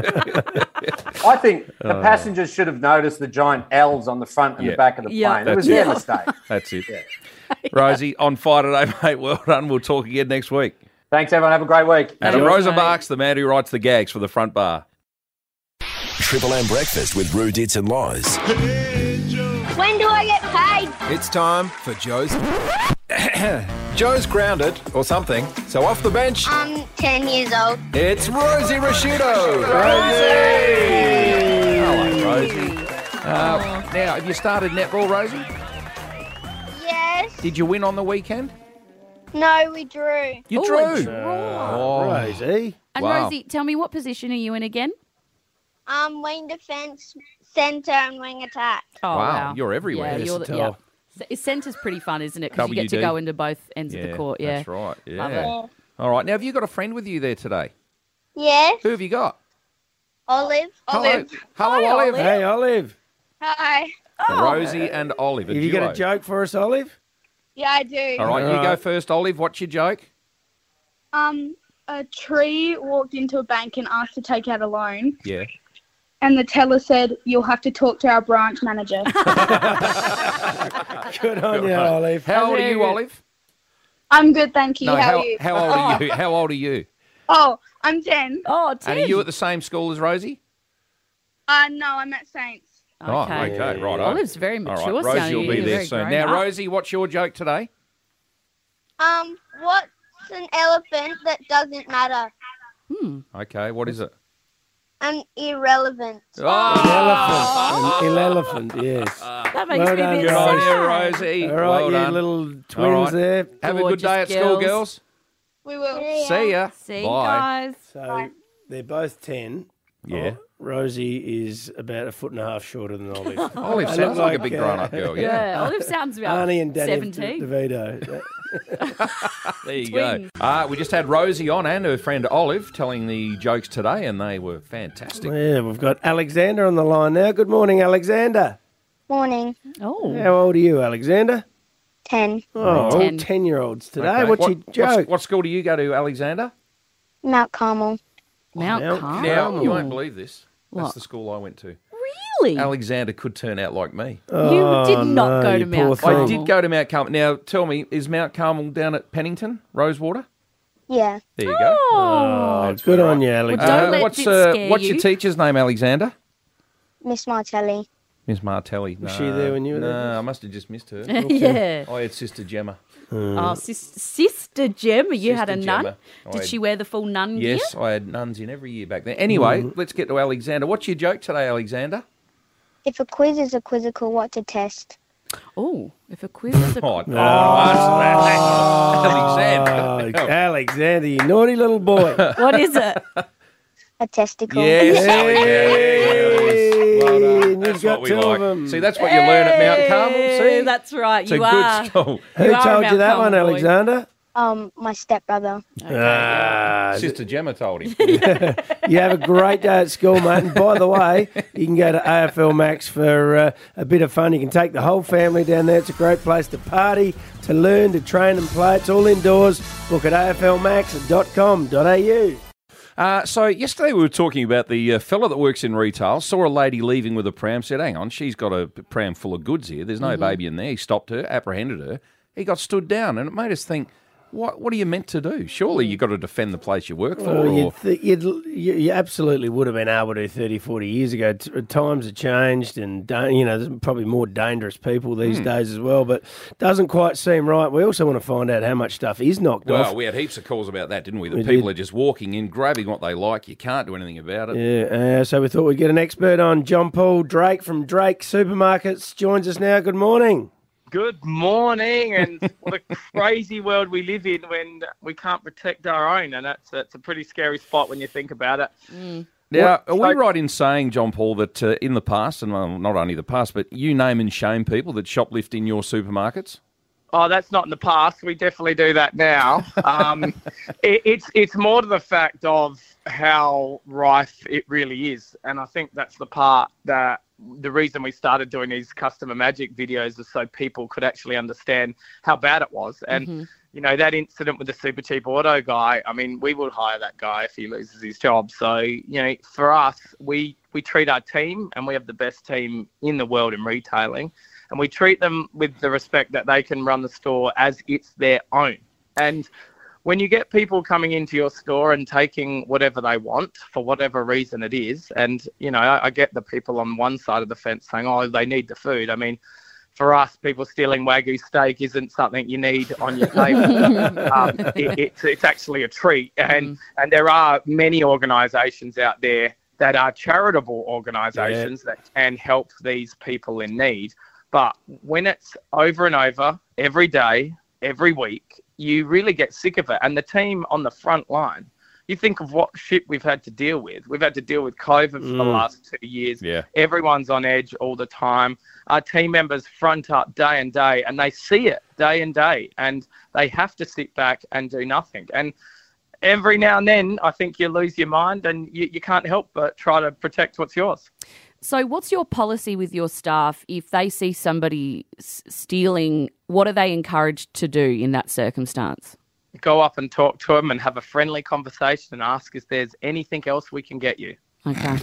I think the passengers should have noticed the giant L's on the front and the back of the plane. It was their mistake. That's it. Rosie, on fire today, mate. Well done. We'll talk again next week. Than's everyone. Have a great week. Adam Rosa Marks, the man who writes the gags for the front bar. Triple M breakfast with Roo Dits and Loz. When do I get paid? It's time for Joe's. Joe's grounded or something, so off the bench, I'm 10 years old. it's Rosie Rashudo. Hello, Rosie. Now, have you started netball, Rosie? Yes. Did you win on the weekend? No, we drew. You Oh, drew. a draw. Rosie. And Wow. Rosie, tell me, what position are you in again? Wing defence, centre, and wing attack. Oh, Wow, you're everywhere. Yeah, Versatile. Centre's pretty fun, isn't it? Because you get to WD. go into both ends of the court. Yeah, That's right. Love Yeah. it. All right. Now, have you got a friend with you there today? Yes. Who have you got? Olive. Hello, Hi, Olive. Hey, Olive. Hi. Rosie and Olive. Have you got a joke for us, Olive? Yeah, I do. All right, you go first, Olive. What's your joke? A tree walked into a bank and asked to take out a loan, Yeah. and the teller said, "You'll have to talk to our branch manager." Good on you, Olive. How old are you, Olive? I'm good, thank you. No, how are you? how old are you? How old are you? Oh, I'm 10. Oh, 10. And are you at the same school as Rosie? No, I'm at Saints. Oh, okay, right. Olive's very mature. All right, Rosie sounding. will be You're there very soon. grown Now, up. Rosie, what's your joke today? What's an elephant that doesn't matter? Okay, what is it? Irrelevant. Oh! An elephant, yes. That makes Well me done, a bit Good on Rosie. you, sad. Rosie. All right, well you done. little All twins right. there. Have a good day at Gorgeous school, girls. girls. We will. See ya. See you Bye. guys. So they're both 10. Yeah. Rosie is about a foot and a half shorter than Olive. Olive They sounds look like a big grown-up girl, yeah. Olive sounds about Arnie and Danny 17. DeVito. There you Twins. go. We just had Rosie on and her friend Olive telling the jokes today, and they were fantastic. Yeah, we've got Alexander on the line now. Good morning, Alexander. Morning. Oh. How old are you, Alexander? 10. Oh, all 10. 10-year-olds today. Okay. What's your joke? What school do you go to, Alexander? Mount Carmel. Mount Carmel. Now, you won't believe this. That's What? the school I went to. Really? Alexander could turn out like me. You did not go to you Mount poor Carmel. I did go to Mount Carmel. Now, tell me, is Mount Carmel down at Pennington, Rosewater? Yeah. There you go. Oh, good on you, Alexander. don't let what's it scare what's you. your teacher's name, Alexander? Miss Martelli. Miss Martelli. Was she there when you were there? No, I must have just missed her. Yeah. I had Sister Gemma. Oh, Sister Gemma, you had a Sister nun? Gemma. I Did had- she wear the full nun gear? Yes, I had nuns in every year back then. Anyway, let's get to Alexander. What's your joke today, Alexander? If a quiz is a quizzical, what's a test? Oh, if a quiz is a... Oh, no. Alexander. Oh, Alexander, you naughty little boy. What is it? A testicle. Yes, Alexander. Well done. You've That's got what we two of like. them. See, that's what you learn at Mount Carmel. See, That's right. it's a You good are. school. Who You are told Mount you that one, Carmel boy. Alexander? My stepbrother. Sister Gemma told him. You have a great day at school, mate. And by the way, you can go to AFL Max for a bit of fun. You can take the whole family down there. It's a great place to party, to learn, to train and play. It's all indoors. Book at aflmax.com.au. So yesterday we were talking about the fella that works in retail, saw a lady leaving with a pram, said, hang on, she's got a pram full of goods here. There's no baby in there. He stopped her, apprehended her. He got stood down, and it made us think, what are you meant to do? Surely you've got to defend the place you work for. Well, you absolutely would have been able to 30, 40 years ago. Times have changed and, there's probably more dangerous people these days as well, but it doesn't quite seem right. We also want to find out how much stuff is knocked off. Well, we had heaps of calls about that, didn't we? That people are just walking in, grabbing what they like. You can't do anything about it. Yeah, so we thought we'd get an expert on. John Paul Drake from Drake Supermarkets joins us now. Good morning. Good morning, and what a crazy world we live in when we can't protect our own, and that's a pretty scary spot when you think about it. Now, are we right in saying, John Paul, that in the past, and well, not only the past, but you name and shame people that shoplift in your supermarkets? Oh, that's not in the past. We definitely do that now. It's more to the fact of how rife it really is, and I think that's the part that the reason we started doing these customer magic videos is so people could actually understand how bad it was. And, that incident with the super cheap auto guy, I mean, we would hire that guy if he loses his job. So, for us, we treat our team, and we have the best team in the world in retailing, and we treat them with the respect that they can run the store as it's their own. And when you get people coming into your store and taking whatever they want for whatever reason it is, and, I get the people on one side of the fence saying, oh, they need the food. I mean, for us, people stealing Wagyu steak isn't something you need on your table. It's actually a treat. And there are many organisations out there that are charitable organisations that can help these people in need. But when it's over and over, every day, every week, you really get sick of it. And the team on the front line, you think of what shit we've had to deal with. We've had to deal with COVID for the last 2 years. Yeah. Everyone's on edge all the time. Our team members front up day and day, and they see it day and day, and they have to sit back and do nothing. And every now and then, I think you lose your mind, and you can't help but try to protect what's yours. So what's your policy with your staff if they see somebody stealing? What are they encouraged to do in that circumstance? Go up and talk to them and have a friendly conversation and ask if there's anything else we can get you. Okay.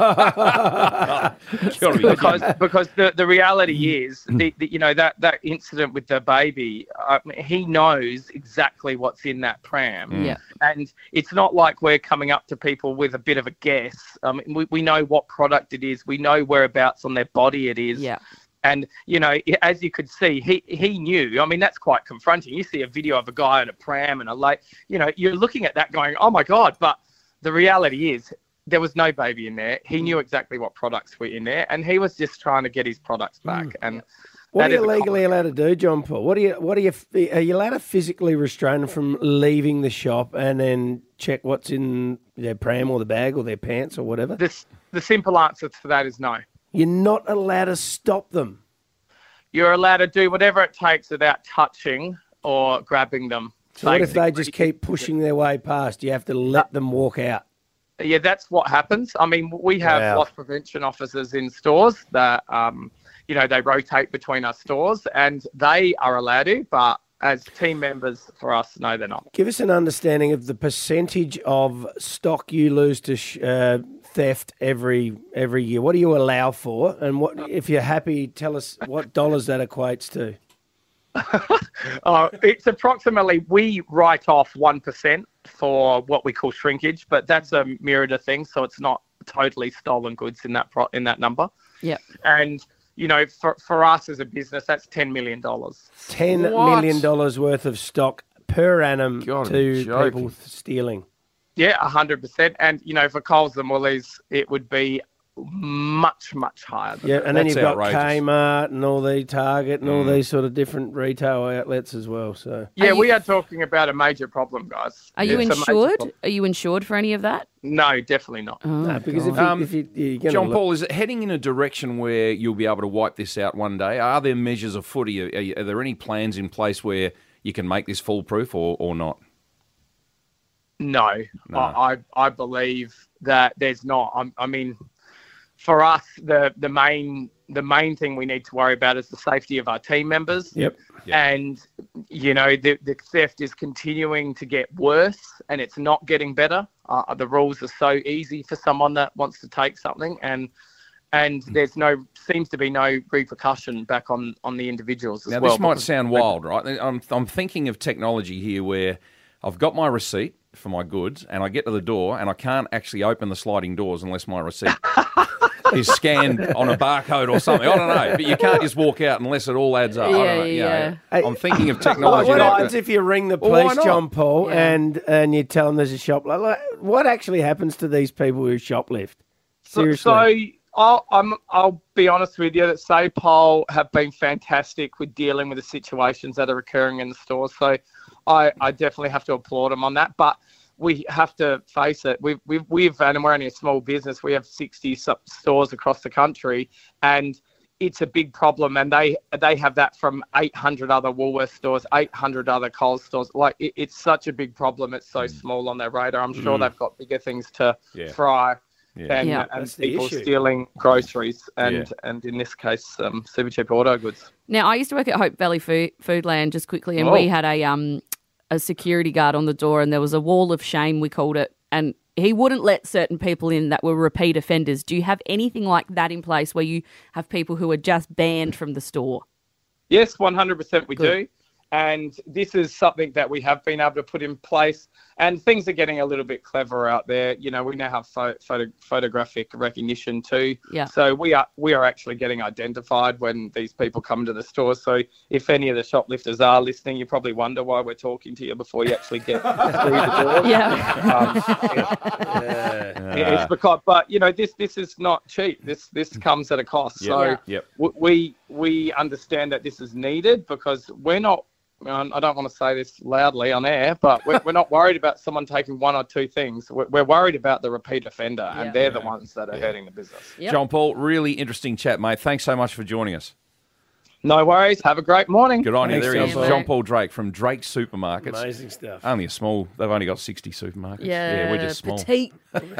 because the reality is, that incident with the baby, he knows exactly what's in that pram. Yeah. And it's not like we're coming up to people with a bit of a guess. We know what product it is. We know whereabouts on their body it is. Yeah. And, as you could see, he knew. I mean, that's quite confronting. You see a video of a guy in a pram and you're looking at that going, oh, my God. But the reality is there was no baby in there. He knew exactly what products were in there, and he was just trying to get his products back. And What That are you is a legally allowed to do, John Paul? Are you allowed to physically restrain them from leaving the shop and then check what's in their pram or the bag or their pants or whatever? The simple answer to that is no. You're not allowed to stop them. You're allowed to do whatever it takes without touching or grabbing them. So what if they just keep pushing their way past? You have to let them walk out. Yeah, that's what happens. I mean, we have loss prevention officers in stores that, they rotate between our stores, and they are allowed to, but as team members for us, no, they're not. Give us an understanding of the percentage of stock you lose to theft every year. What do you allow for? And what, if you're happy, tell us what dollars that equates to. It's approximately, we write off 1% for what we call shrinkage, but that's a myriad of things, so it's not totally stolen goods in that number. Yeah. And for us as a business, that's $10 million. $10 million worth of stock per annum to people stealing. Yeah, 100%. And, for Coles and Woolies, it would be much, much higher than that. And then you've got Kmart and all the Target and all these sort of different retail outlets as well. So we are talking about a major problem, guys. Are you insured? Are you insured for any of that? No, definitely not. No, because if you're John Paul, is it heading in a direction where you'll be able to wipe this out one day? Are there measures afoot? Are there any plans in place where you can make this foolproof or not? No. I believe that there's not. I mean, for us, the main thing we need to worry about is the safety of our team members. Yep. And, the theft is continuing to get worse and it's not getting better. The rules are so easy for someone that wants to take something and there's seems to be no repercussion back on the individuals as well. Now, this might sound wild, right? I'm thinking of technology here where I've got my receipt for my goods and I get to the door and I can't actually open the sliding doors unless my receipt is scanned on a barcode or something. I don't know, but you can't just walk out unless it all adds up. I'm thinking of technology. What happens if you ring the police, John Paul, and you tell them there's a shoplift? Like, what actually happens to these people who shoplift? Seriously. So I'll be honest with you that SAPOL have been fantastic with dealing with the situations that are occurring in the stores. So I definitely have to applaud them on that. But we have to face it. And we're only a small business. We have 60 stores across the country, and it's a big problem. And they have that from 800 other Woolworths stores, 800 other Coles stores. Like it's such a big problem. It's so small on their radar. I'm sure they've got bigger things to try. And people stealing groceries and in this case, super cheap auto goods. Now, I used to work at Hope Valley Foodland just quickly, and we had a security guard on the door, and there was a wall of shame, we called it, and he wouldn't let certain people in that were repeat offenders. Do you have anything like that in place where you have people who are just banned from the store? Yes, 100% we do. And this is something that we have been able to put in place. And things are getting a little bit clever out there. We now have photographic recognition too. Yeah. So we are actually getting identified when these people come to the store. So if any of the shoplifters are listening, you probably wonder why we're talking to you before you actually get through the door. It's because, but this is not cheap. This comes at a cost. So we understand that this is needed because we're not. I don't want to say this loudly on air, but we're not worried about someone taking one or two things. We're worried about the repeat offender, and they're the ones that are hurting the business. Yep. John Paul, really interesting chat, mate. Thanks so much for joining us. No worries. Have a great morning. Good on you. There he is, John Paul Drake from Drake Supermarkets. Amazing stuff. They've only got 60 supermarkets. Yeah, we're just small. Petite.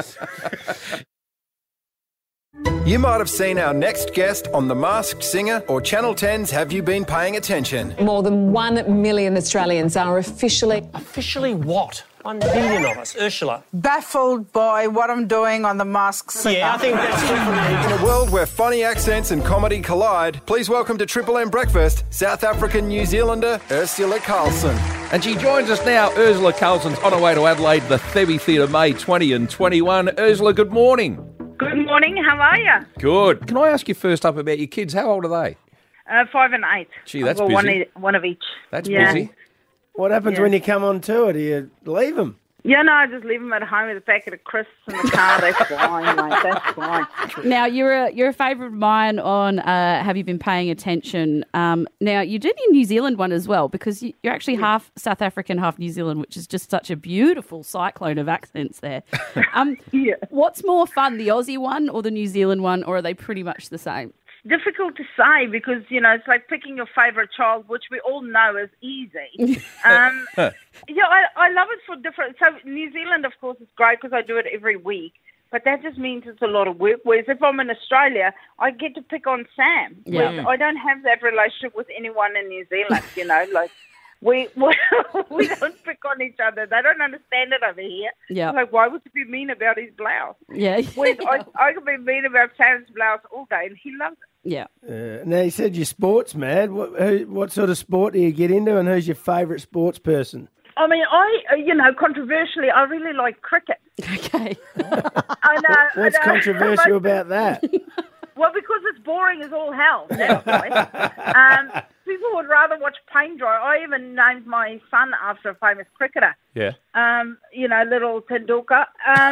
You might have seen our next guest on The Masked Singer or Channel 10's Have You Been Paying Attention? More than 1 million Australians are officially... Officially what? 1 million of us. Ursula. Baffled by what I'm doing on The Masked Singer. Yeah, I think that's definitely... In a world where funny accents and comedy collide, please welcome to Triple M Breakfast, South African-New Zealander Ursula Carlson. And she joins us now. Ursula Carlson's on her way to Adelaide, the Thebby Theatre, May 20 and 21. Ursula, good morning. Good morning. How are you? Good. Can I ask you first up about your kids? How old are they? 5 and 8. Gee, that's busy. One of each. That's busy. What happens when you come on tour? Do you leave them? Yeah, no, I just leave them at home with a packet of crisps in the car. That's fine, mate. That's fine. Now, you're a favourite of mine on Have You Been Paying Attention? Now, you did the New Zealand one as well, because you're actually half South African, half New Zealand, which is just such a beautiful cyclone of accents there. What's more fun, the Aussie one or the New Zealand one, or are they pretty much the same? Difficult to say because, it's like picking your favourite child, which we all know is easy. I love it for different... So New Zealand, of course, is great because I do it every week, but that just means it's a lot of work. Whereas if I'm in Australia, I get to pick on Sam. Yeah. Whereas I don't have that relationship with anyone in New Zealand, like... We don't pick on each other. They don't understand it over here. Yeah. Like, why would you be mean about his blouse? Yeah. Whereas I could be mean about Sam's blouse all day, and he loves it. Yeah. Now, you said you're sports mad. What sort of sport do you get into, and who's your favourite sports person? I mean, controversially, I really like cricket. Okay. I know. What's controversial about that? Well, because it's boring as all hell. That's why. People would rather watch paint dry. I even named my son after a famous cricketer. Yeah. Little Tendulkar.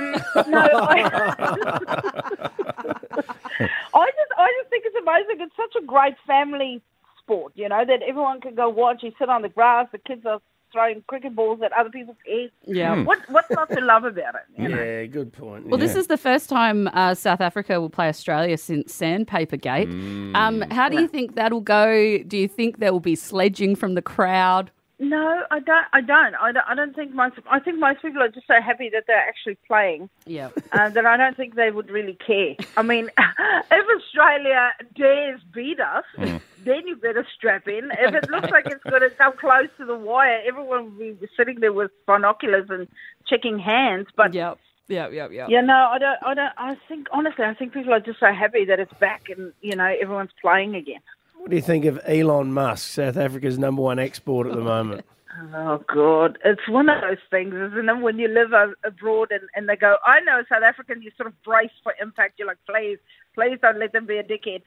I just think it's amazing. It's such a great family sport, that everyone can go watch. You sit on the grass, the kids are throwing cricket balls at other people's heads. Yeah. What's not to love about it? Yeah, good point. Well, this is the first time South Africa will play Australia since Sandpaper Gate. How do you think that'll go? Do you think there will be sledging from the crowd? No, I don't. I don't think I think most people are just so happy that they're actually playing. Yeah. That I don't think they would really care. I mean, if Australia dares beat us, then you better strap in. If it looks like it's going to come close to the wire, everyone will be sitting there with binoculars and checking hands. But Yeah, no, I don't. I think people are just so happy that it's back and everyone's playing again. What do you think of Elon Musk, South Africa's #1 export at the moment? Oh, God. It's one of those things, isn't it? When you live abroad and they go, I know South African, you sort of brace for impact. You're like, please don't let them be a dickhead.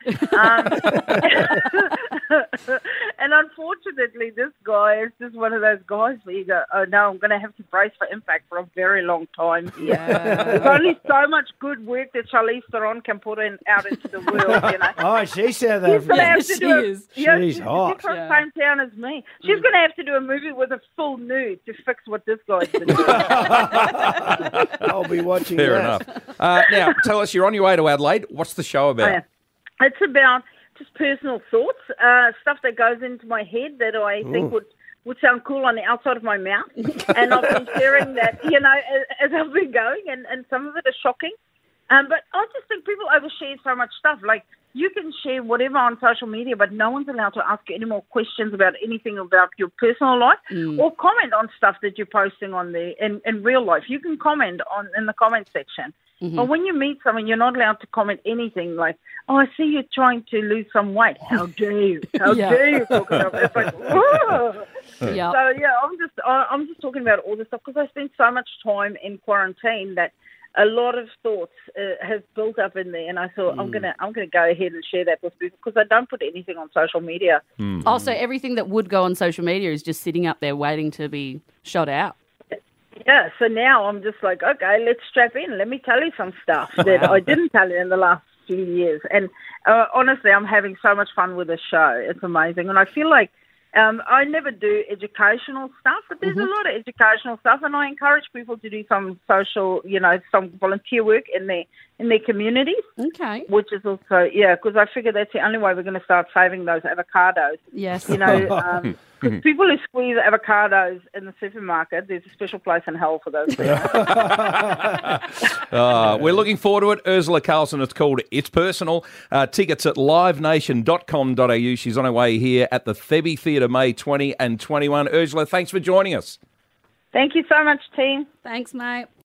And unfortunately, this guy is just one of those guys where you go, oh, no, I'm going to have to brace for impact for a very long time. Yeah. There's only so much good work that Charlize Theron can put out into the world, Oh, she's South African. She's hot. She's from the same town as me. She's going to have to do a movie with a full nude to fix what this guy's been doing. I'll be watching Fair that. enough. Now, tell us, you're on your way to Adelaide. What's the show about? Oh, yeah. It's about just personal thoughts, stuff that goes into my head that I think would sound cool on the outside of my mouth. And I've been sharing that, as I've been going, and some of it is shocking. But I just think people overshare so much stuff. Like, you can share whatever on social media, but no one's allowed to ask you any more questions about anything about your personal life or comment on stuff that you're posting on there in real life. You can comment in the comment section. Mm-hmm. But when you meet someone, you're not allowed to comment anything like, oh, I see you're trying to lose some weight. How dare you? How dare you talk about it? It's like, whoa. Yeah. So, yeah, I'm just talking about all this stuff because I spent so much time in quarantine that a lot of thoughts have built up in there, and I thought I'm gonna go ahead and share that with people because I don't put anything on social media. Also, everything that would go on social media is just sitting up there waiting to be shot out. Yeah, so now I'm just like, okay, let's strap in. Let me tell you some stuff that I didn't tell you in the last few years. And honestly, I'm having so much fun with this show. It's amazing, and I feel like I never do educational stuff, but there's a lot of educational stuff, and I encourage people to do some social, some volunteer work in their communities. Okay. Which is also, because I figure that's the only way we're going to start saving those avocados. Yes. Because people who squeeze avocados in the supermarket, there's a special place in hell for those people. We're looking forward to it. Ursula Carlson, it's called It's Personal. Tickets at livenation.com.au. She's on her way here at the Thebby Theatre May 20 and 21. Ursula, thanks for joining us. Thank you so much, team. Thanks, mate.